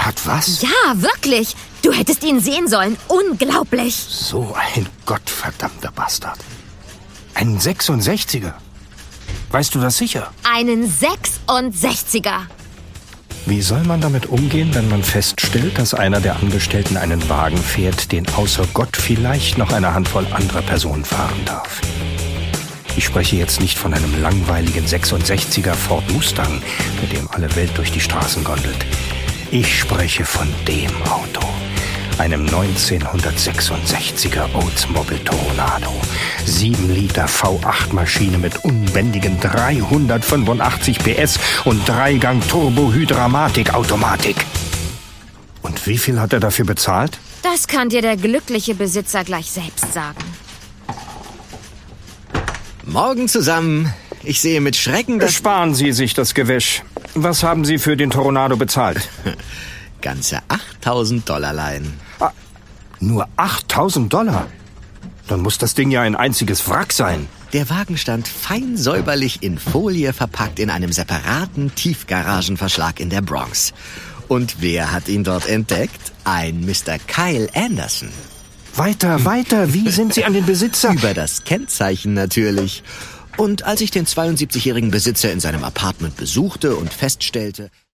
Er hat was? Ja, wirklich. Du hättest ihn sehen sollen. Unglaublich. So ein gottverdammter Bastard. Ein 66er. Weißt du das sicher? Einen 66er. Wie soll man damit umgehen, wenn man feststellt, dass einer der Angestellten einen Wagen fährt, den außer Gott vielleicht noch eine Handvoll anderer Personen fahren darf? Ich spreche jetzt nicht von einem langweiligen 66er Ford Mustang, mit dem alle Welt durch die Straßen gondelt. Ich spreche von dem Auto. Einem 1966er Oldsmobile Toronado. 7 Liter V8-Maschine mit unbändigen 385 PS und 3-Gang Turbo-Hydramatik-Automatik. Und wie viel hat er dafür bezahlt? Das kann dir der glückliche Besitzer gleich selbst sagen. Morgen zusammen. Ich sehe mit Schrecken, dass... Sparen Sie sich das Gewäsch. Was haben Sie für den Toronado bezahlt? Ganze $8.000. Nur $8.000? Dann muss das Ding ja ein einziges Wrack sein. Der Wagen stand fein säuberlich in Folie verpackt in einem separaten Tiefgaragenverschlag in der Bronx. Und wer hat ihn dort entdeckt? Ein Mr. Kyle Anderson. Weiter, weiter. Wie sind Sie an den Besitzer? Über das Kennzeichen natürlich. Und als ich den 72-jährigen Besitzer in seinem Apartment besuchte und feststellte...